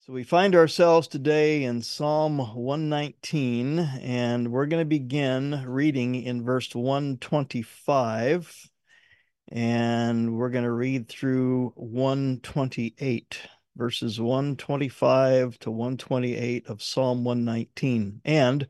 So we find ourselves today in Psalm 119, and we're going to begin reading in verse 125, and we're going to read through 128, verses 125 to 128 of Psalm 119. And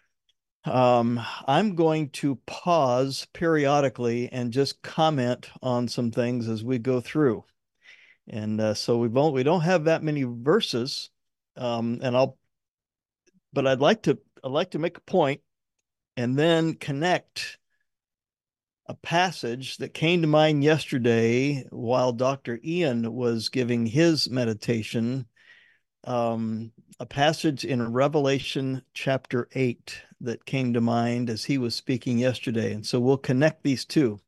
I'm going to pause periodically and just comment on some things as we go through. And so we don't have that many verses, and but I'd like to make a point and then connect a passage that came to mind yesterday while Dr. Ian was giving his meditation, a passage in Revelation chapter 8 that came to mind as he was speaking yesterday. And so we'll connect these two.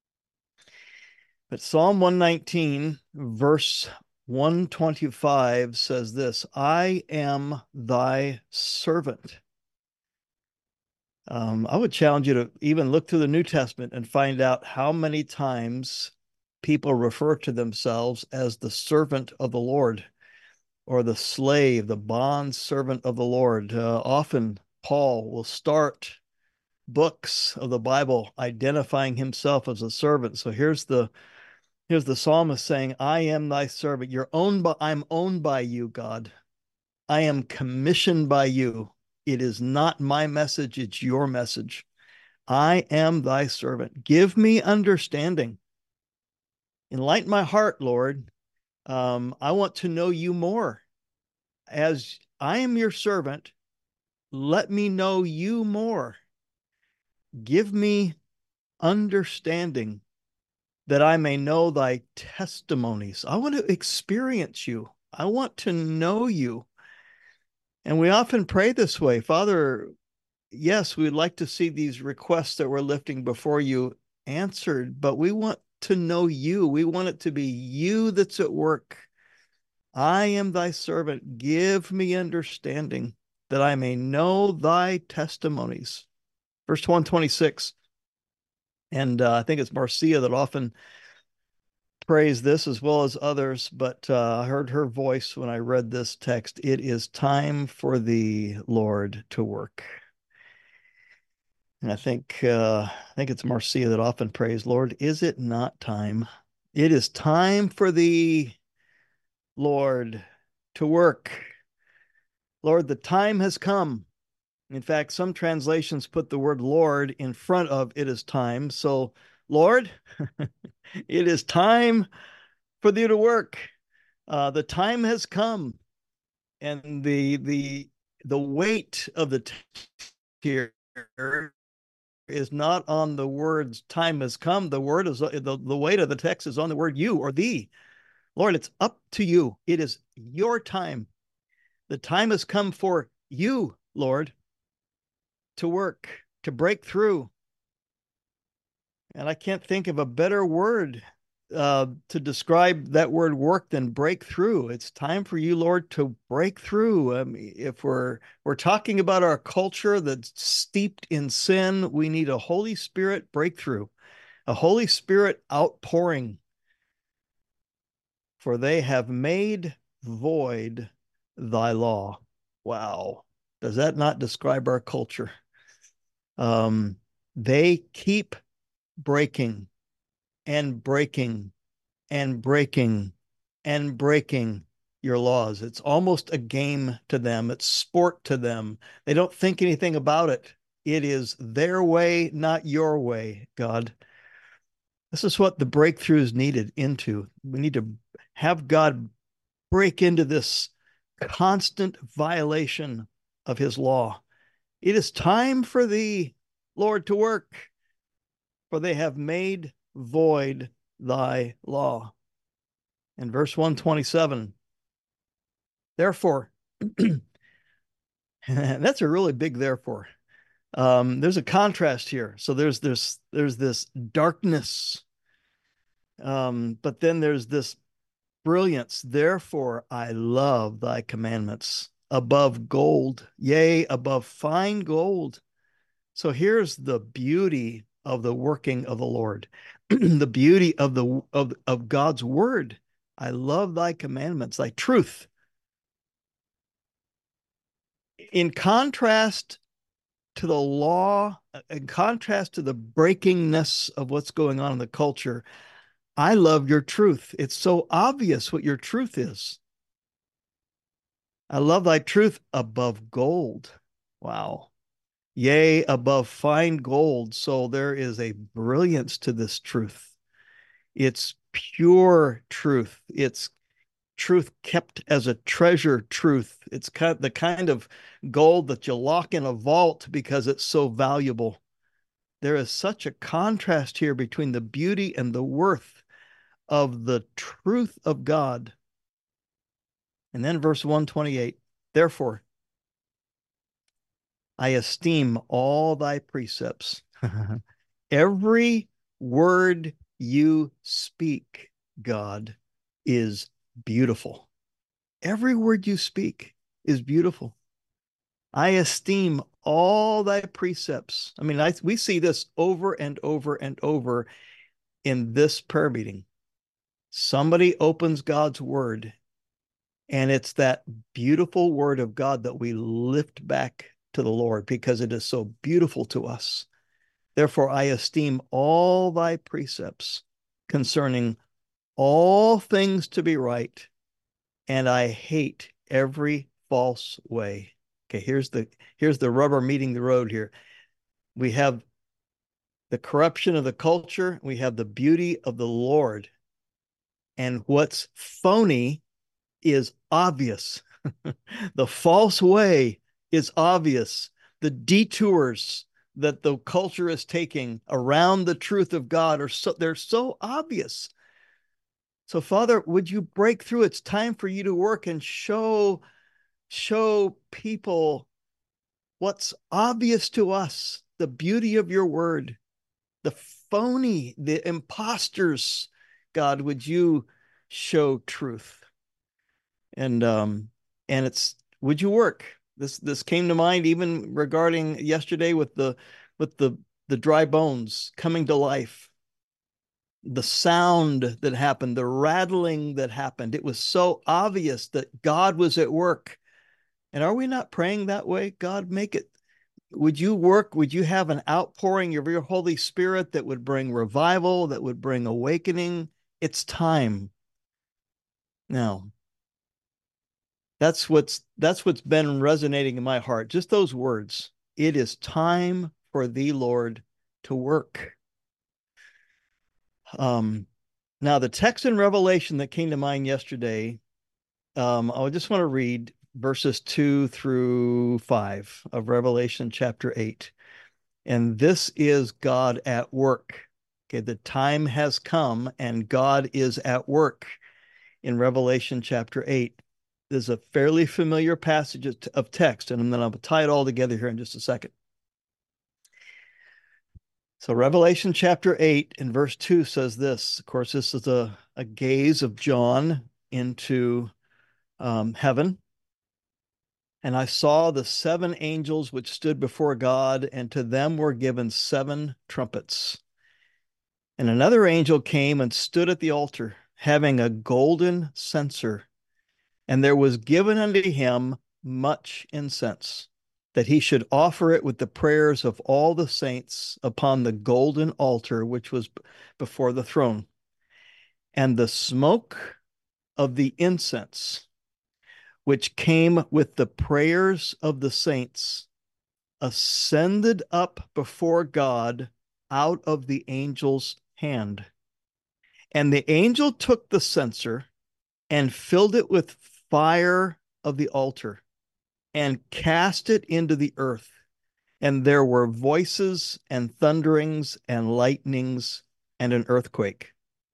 But Psalm 119, verse 125 says this: I am thy servant. I would challenge you to even look through the New Testament and find out how many times people refer to themselves as the servant of the Lord or the slave, the bond servant of the Lord. Often Paul will start books of the Bible identifying himself as a servant. So here's the psalmist saying, I am thy servant. I'm owned by you, God. I am commissioned by you. It is not my message, it's your message. I am thy servant. Give me understanding. Enlighten my heart, Lord. I want to know you more. As I am your servant, let me know you more. Give me understanding that I may know thy testimonies. I want to experience you. I want to know you. And we often pray this way: Father, yes, we'd like to see these requests that we're lifting before you answered, but we want to know you. We want it to be you that's at work. I am thy servant. Give me understanding that I may know thy testimonies. Verse 126. And I think it's Marcia that often prays this as well as others, but I heard her voice when I read this text. It is time for the Lord to work. And I think it's Marcia that often prays, Lord, is it not time? It is time for the Lord to work. Lord, the time has come. In fact, some translations put the word Lord in front of it is time. So, Lord, it is time for thee to work. The time has come, and the weight of the here is not on the words time has come. The word is the weight of the text is on the word you or thee. Lord, it's up to you. It is your time. The time has come for you, Lord, to work, to break through. And I can't think of a better word to describe that word work than breakthrough. It's time for you, Lord, to break through. If we're talking about our culture that's steeped in sin, we need a Holy Spirit breakthrough, a Holy Spirit outpouring. For they have made void thy law. Wow. Does that not describe our culture? Um, they keep breaking and breaking and breaking and breaking your laws. It's almost a game to them, it's sport to them. They don't think anything about it. It is their way, not your way, God. This is what the breakthrough is needed into. We need to have God break into this constant violation of his law. It is time for thee, Lord, to work, for they have made void thy law. In verse 127, therefore, that's a really big therefore. There's a contrast here. So there's this darkness, but then there's this brilliance. Therefore, I love thy commandments above gold, yea, above fine gold. So here's the beauty of the working of the Lord, the beauty of God's word. I love thy commandments, thy truth. In contrast to the law, in contrast to the breakingness of what's going on in the culture, I love your truth. It's so obvious what your truth is. I love thy truth above gold. Wow. Yea, above fine gold. So there is a brilliance to this truth. It's pure truth. It's truth kept as a treasure truth. It's the kind of gold that you lock in a vault because it's so valuable. There is such a contrast here between the beauty and the worth of the truth of God. And then verse 128, therefore, I esteem all thy precepts. Every word you speak, God, is beautiful. Every word you speak is beautiful. I esteem all thy precepts. I mean, we see this over and over and over in this prayer meeting. Somebody opens God's word, and it's that beautiful word of God that we lift back to the Lord because it is so beautiful to us. Therefore, I esteem all thy precepts concerning all things to be right, and I hate every false way. Okay, here's the rubber meeting the road here. We have the corruption of the culture, we have the beauty of the Lord. And what's phony is obvious. The false way is obvious. The detours that the culture is taking around the truth of God they're so obvious. So, Father, would you break through? It's time for you to work and show people what's obvious to us, the beauty of your word, the phony, the imposters. God, would you show truth? And it's would you work? This came to mind even regarding yesterday with the dry bones coming to life, the sound that happened, the rattling that happened. It was so obvious that God was at work. And are we not praying that way? God, make it. Would you work? Would you have an outpouring of your Holy Spirit that would bring revival, that would bring awakening? It's time. Now, that's what's been resonating in my heart. Just those words. It is time for the Lord to work. Now the text in Revelation that came to mind yesterday, I just want to read verses 2 through 5 of Revelation chapter 8. And this is God at work. Okay, the time has come and God is at work in Revelation chapter 8. There's a fairly familiar passage of text, and then I'll tie it all together here in just a second. So Revelation chapter 8 and verse 2 says this. Of course, this is a gaze of John into heaven. And I saw the 7 angels which stood before God, and to them were given 7 trumpets. And another angel came and stood at the altar, having a golden censer, and there was given unto him much incense, that he should offer it with the prayers of all the saints upon the golden altar which was before the throne. And the smoke of the incense, which came with the prayers of the saints, ascended up before God out of the angel's hand. And the angel took the censer and filled it with fire of the altar and cast it into the earth. And there were voices and thunderings and lightnings and an earthquake.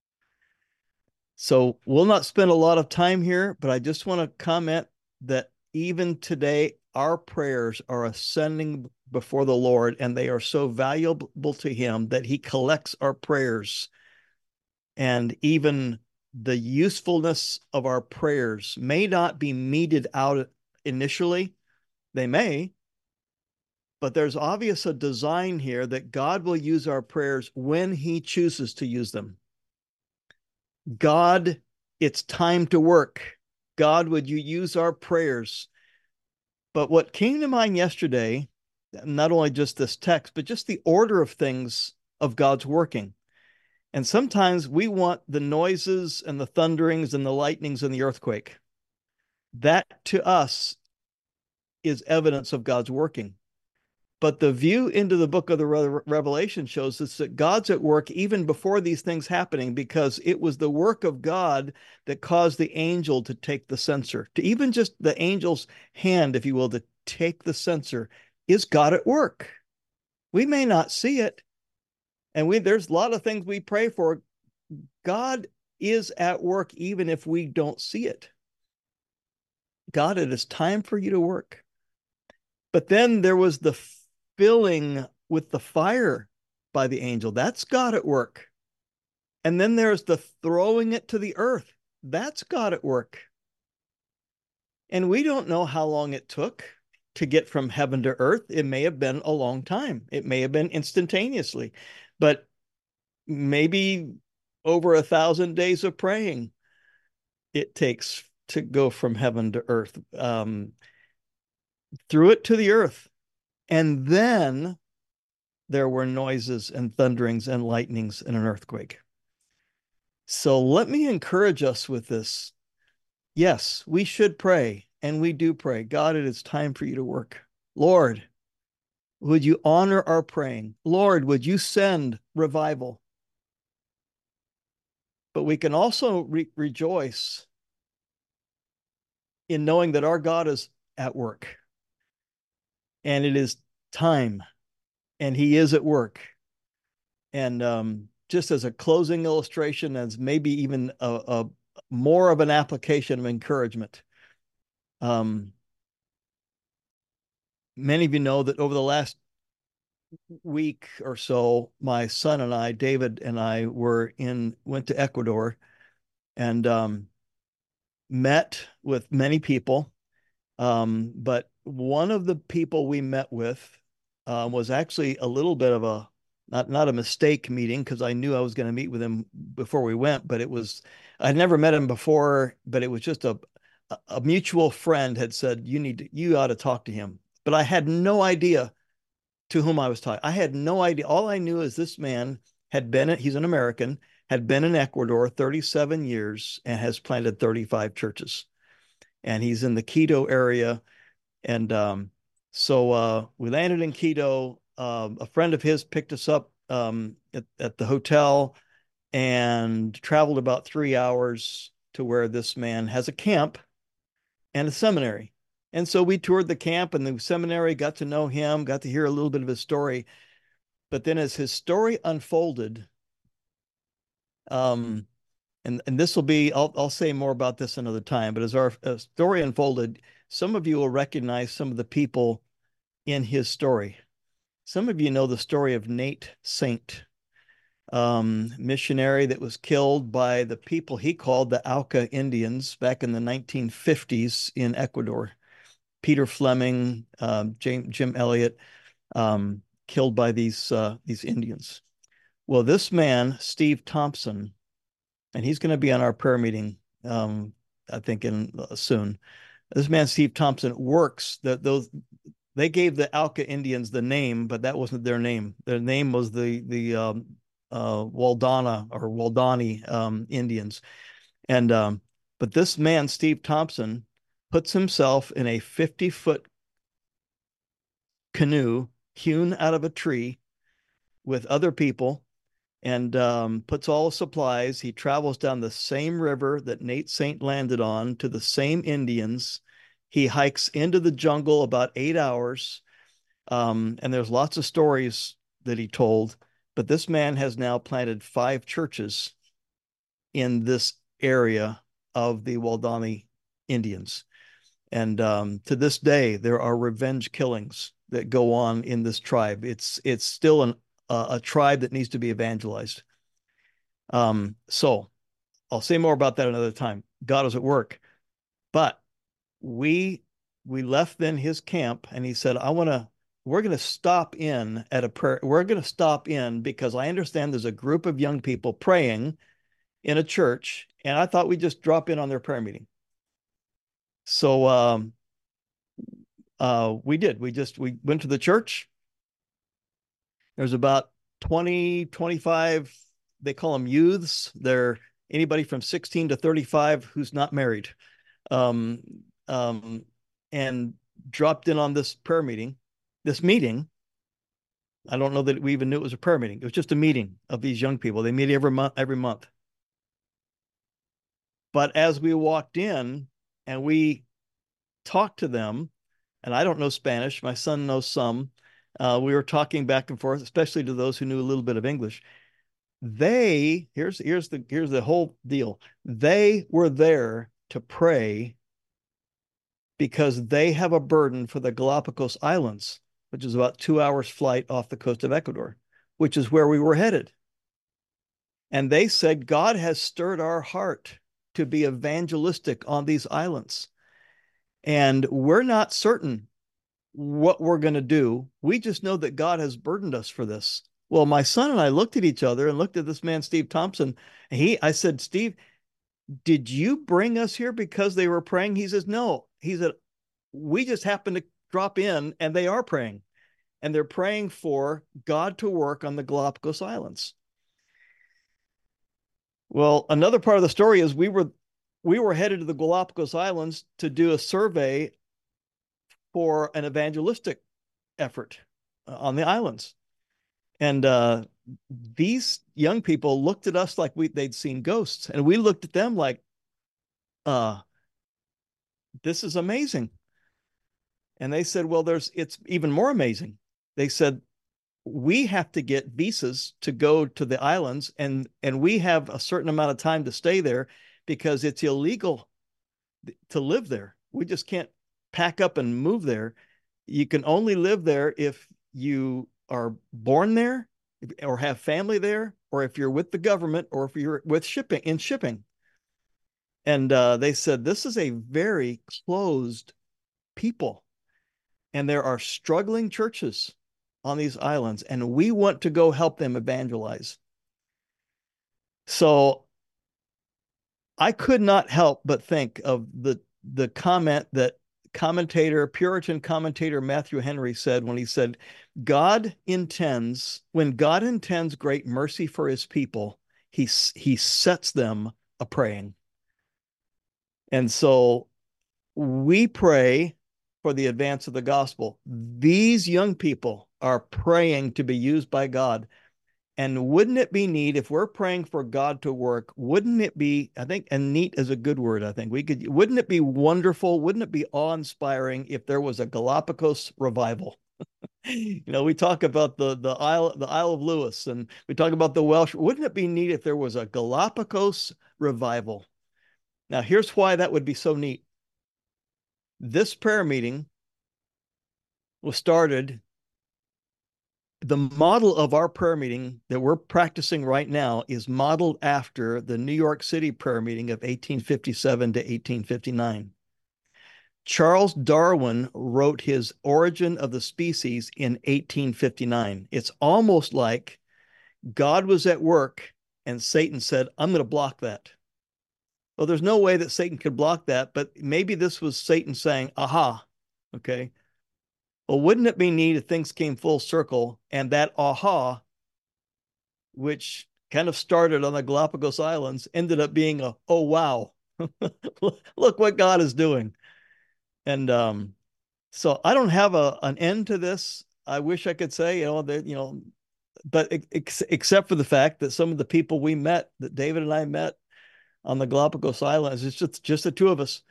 So we'll not spend a lot of time here, but I just want to comment that even today, our prayers are ascending before the Lord, and they are so valuable to him that he collects our prayers. And even the usefulness of our prayers may not be meted out initially. They may, but there's obvious a design here that God will use our prayers when he chooses to use them. God, it's time to work. God, would you use our prayers But what came to mind yesterday, not only just this text, but just the order of things of God's working. And sometimes we want the noises and the thunderings and the lightnings and the earthquake. That to us is evidence of God's working. But the view into the book of the Revelation shows us that God's at work even before these things happening, because it was the work of God that caused the angel to take the censer. To even just the angel's hand, if you will, to take the censer is God at work. We may not see it, and there's a lot of things we pray for. God is at work even if we don't see it. God, it is time for you to work. But then there was the filling with the fire by the angel. That's God at work. And then there's the throwing it to the earth. That's God at work. And we don't know how long it took to get from heaven to earth. It may have been a long time. It may have been instantaneously, but maybe over 1,000 days of praying it takes to go from heaven to earth, threw it to the earth. And then there were noises and thunderings and lightnings and an earthquake. So let me encourage us with this. Yes, we should pray, and we do pray. God, it is time for you to work. Lord, would you honor our praying? Lord, would you send revival? But we can also rejoice in knowing that our God is at work, and it is time, and he is at work. And just as a closing illustration, as maybe even a more of an application of encouragement, many of you know that over the last week or so, my son and I, David and I, went to Ecuador and met with many people. But one of the people we met with was actually a little bit of a not a mistake meeting, because I knew I was going to meet with him before we went, but I'd never met him before, but it was just a mutual friend had said, you ought to talk to him. But I had no idea to whom I was talking. I had no idea. All I knew is this man he's an American, had been in Ecuador 37 years and has planted 35 churches. And he's in the Quito area. And so we landed in Quito. A friend of his picked us up at the hotel and traveled about 3 hours to where this man has a camp and a seminary. And so we toured the camp and the seminary, got to know him, got to hear a little bit of his story. But then as his story unfolded, and this will be, I'll say more about this another time, but as our story unfolded, some of you will recognize some of the people in his story. Some of you know the story of Nate Saint, missionary that was killed by the people he called the Auca Indians back in the 1950s in Ecuador. Peter Fleming, Jim Elliot, killed by these Indians. Well, this man, Steve Thompson, and he's going to be on our prayer meeting, I think, soon. This man, Steve Thompson, works they gave the Auca Indians the name, but that wasn't their name. Their name was the Waldana or Waldani Indians. But this man, Steve Thompson, puts himself in a 50-foot canoe hewn out of a tree with other people and puts all the supplies. He travels down the same river that Nate Saint landed on to the same Indians. He hikes into the jungle about 8 hours. And there's lots of stories that he told, but this man has now planted 5 churches in this area of the Waldani Indians. And to this day, there are revenge killings that go on in this tribe. It's still a tribe that needs to be evangelized. So I'll say more about that another time. God is at work. But we left then his camp, and he said, we're going to stop in at a prayer. We're going to stop in because I understand there's a group of young people praying in a church, and I thought we'd just drop in on their prayer meeting. So We did. We went to the church. There's about 20, 25, they call them youths. They're anybody from 16 to 35 who's not married. Um, um, and dropped in on this prayer meeting. This meeting, I don't know that we even knew it was a prayer meeting. It was just a meeting of these young people. They meet every month. But as we walked in and we talked to them, and I don't know Spanish, my son knows some. We were talking back and forth, especially to those who knew a little bit of English. Here's the whole deal. They were there to pray because they have a burden for the Galapagos Islands, which is about 2 hours flight off the coast of Ecuador, which is where we were headed. And they said, God has stirred our heart to be evangelistic on these islands. And we're not certain what we're going to do. We just know that God has burdened us for this. Well, my son and I looked at each other and looked at this man, Steve Thompson. I said, Steve, did you bring us here because they were praying? He says, no. He said, we just happened to drop in and they are praying. And they're praying for God to work on the Galapagos Islands. Well, another part of the story is we were headed to the Galapagos Islands to do a survey for an evangelistic effort on the islands. And these young people looked at us like they'd seen ghosts. And we looked at them like, this is amazing. And they said, well, it's even more amazing. They said, we have to get visas to go to the islands, and we have a certain amount of time to stay there because it's illegal to live there. We just can't pack up and move there. You can only live there if you are born there or have family there, or if you're with the government, or if you're with shipping. And they said, this is a very closed people. And there are struggling churches on these islands, and we want to go help them evangelize. So I could not help but think of the comment that Puritan commentator Matthew Henry said when he said, when God intends great mercy for his people, he sets them a praying. And so we pray for the advance of the gospel. These young people are praying to be used by God. And wouldn't it be neat if we're praying for God to work? Wouldn't it be, I think, and neat is a good word, I think. Wouldn't it be wonderful? Wouldn't it be awe-inspiring if there was a Galapagos revival? We talk about the Isle of Lewis, and we talk about the Welsh. Wouldn't it be neat if there was a Galapagos revival? Now, here's why that would be so neat. This prayer meeting was started. The model of our prayer meeting that we're practicing right now is modeled after the New York City prayer meeting of 1857 to 1859. Charles Darwin wrote his Origin of the Species in 1859. It's almost like God was at work and Satan said, I'm going to block that. Well, there's no way that Satan could block that, but maybe this was Satan saying, aha, okay. Well, wouldn't it be neat if things came full circle and that aha, which kind of started on the Galapagos Islands, ended up being oh, wow, look what God is doing. And so I don't have an end to this. I wish I could say, but except for the fact that some of the people we met, that David and I met on the Galapagos Islands, it's just the two of us,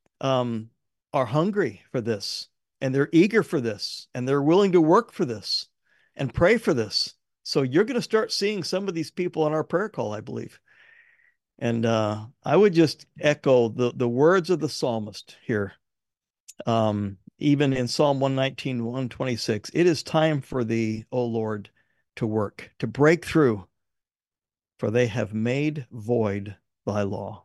are hungry for this, and they're eager for this, and they're willing to work for this and pray for this. So you're going to start seeing some of these people on our prayer call, I believe. And I would just echo the words of the psalmist here. Even in Psalm 119, 126, it is time for thee, O Lord, to work, to break through, for they have made void thy law.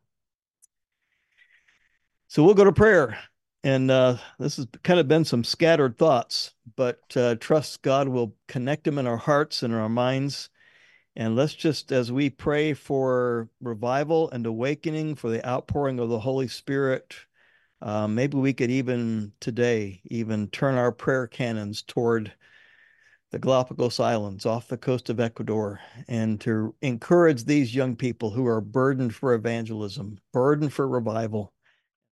So we'll go to prayer. And this has kind of been some scattered thoughts, but trust God will connect them in our hearts and in our minds. And let's just, as we pray for revival and awakening, for the outpouring of the Holy Spirit, Maybe we could even today even turn our prayer cannons toward the Galapagos Islands off the coast of Ecuador and to encourage these young people who are burdened for evangelism, burdened for revival,